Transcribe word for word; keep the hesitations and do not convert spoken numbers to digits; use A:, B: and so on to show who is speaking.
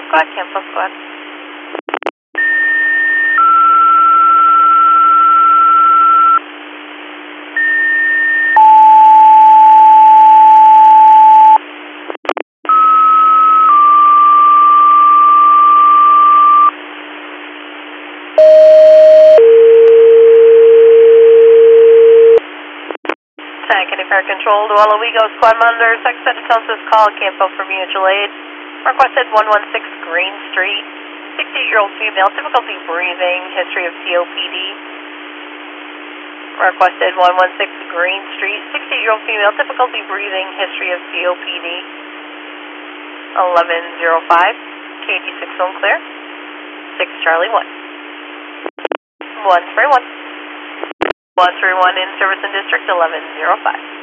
A: Squad, Campo Squad. Fire Control to all Owego Squad Monitors. Exit Census call, Campo for mutual aid. Requested one one six Green Street. sixty-eight-year-old female, difficulty breathing, history of C O P D. Requested one one six Green Street. sixty-eight-year-old female, difficulty breathing, history of C O P D. eleven oh five, K D six zone clear. six Charlie one. one three one. one three one in service in district eleven oh five.